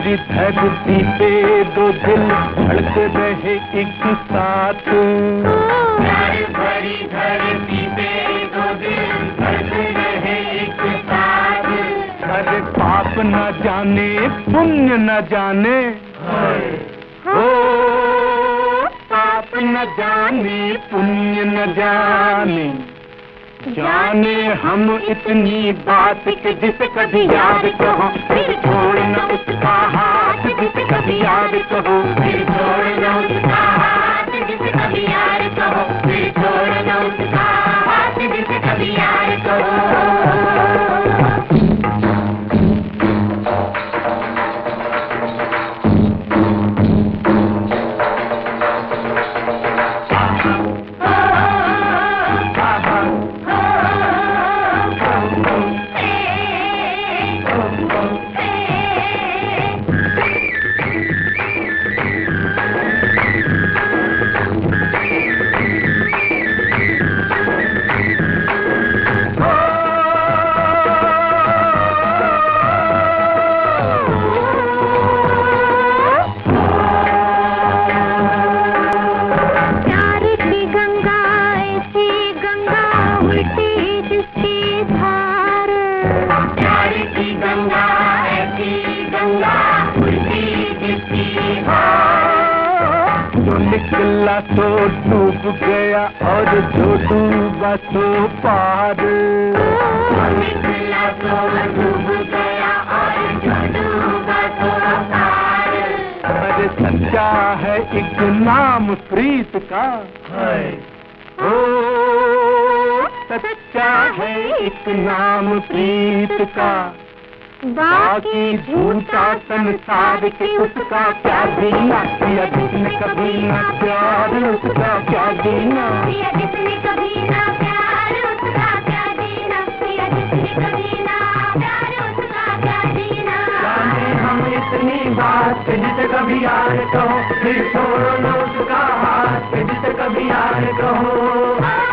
मेरी धरती पे दो दिल धड़क रहे एक साथ। प्यार भरी धरती पे दो दिल धड़क रहे एक साथ। अरे पाप न जाने पुण्य न जाने, ओ पाप न जाने पुण्य न जाने, जाने हम इतनी बात कि जिसे कभी याद कहो फिर छोड़ना उसका हाथ, जिसे कभी याद कहो फिर छोड़ना उसका हाथ, जिसे कभी यार कहो फिर छोड़ना उसका हाथ, जिसे कभी यार कहो। जो निकला तो डूब गया और जो डूबा तो पार। जो निकला तो डूब गया और जो डूबा तो पार। अरे सच्चा है एक नाम प्रीत का, ओ सच्चा है एक नाम प्रीत का, बाकी झूठा संसार के उसका क्या जीना, किया जिसने कभी ना प्यार उसका क्या जीना, किया जिसने कभी ना प्यार उसका क्या जीना, किया जिसने कभी ना प्यार उसका क्या जीना। जाने हम इतनी बात जिसे कभी यार कहो फिर छोड़ो न उसका हाथ, जिसे कभी यार कहो।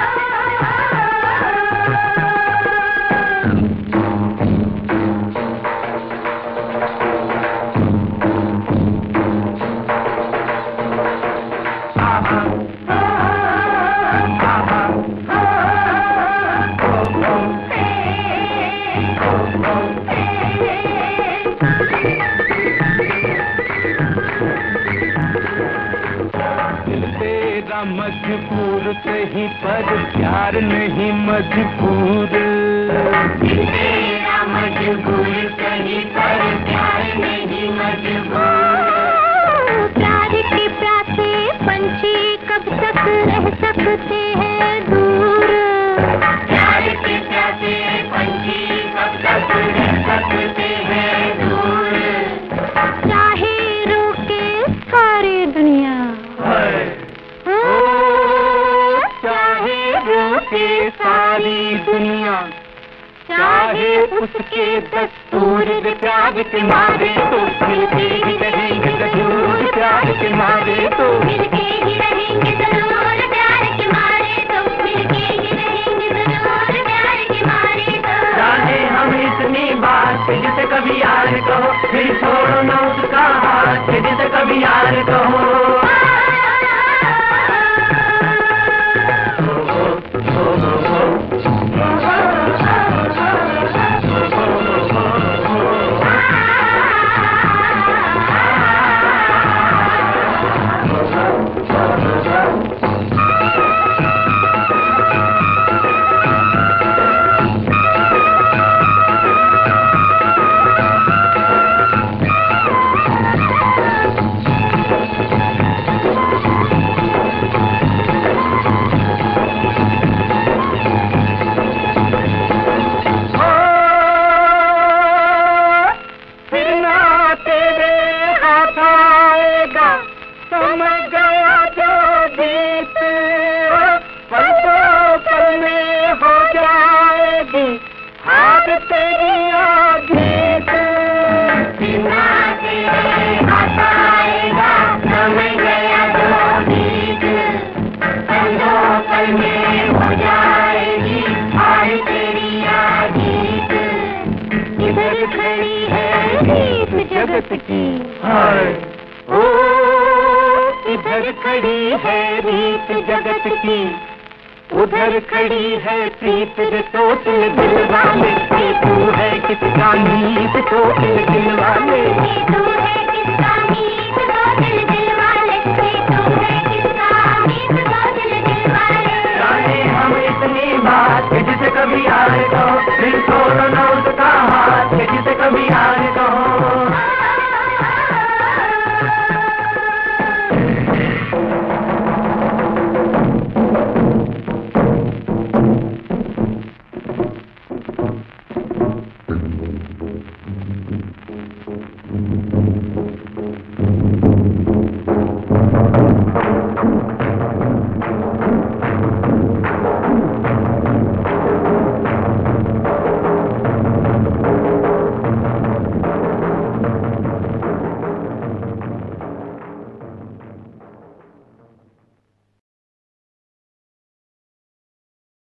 मजबूर सही पर प्यार नहीं मजबूर, तेरा मजबूर सही पर प्यार नहीं मजबूर। प्यार के प्यासे पंछी कब तक रह सकते हैं दूर, प्यार के प्यासे पंछी कब तक रह सकते हैं दूर। चाहे रोके सारी दुनिया, के सारी दुनिया, चाहे उसके दस्तूर प्यार के मारे तो मिलके ही रहेंगे जरूर, प्यार के मारे तो मिलके ही रहेंगे जरूर, प्यार के मारे तो मिलके ही रहेंगे जरूर, प्यार के मारे तो। जाने हम इतनी बात जिसे कभी यार कहो फिर छोड़ो न उसका हाथ, जिसे कभी यार कहो। हाय ओ इधर खड़ी है रीत जगत की, उधर खड़ी है प्रीत जो टोटल दिल वाले, तू है किसका नीत टोटल दिल वाले। तू है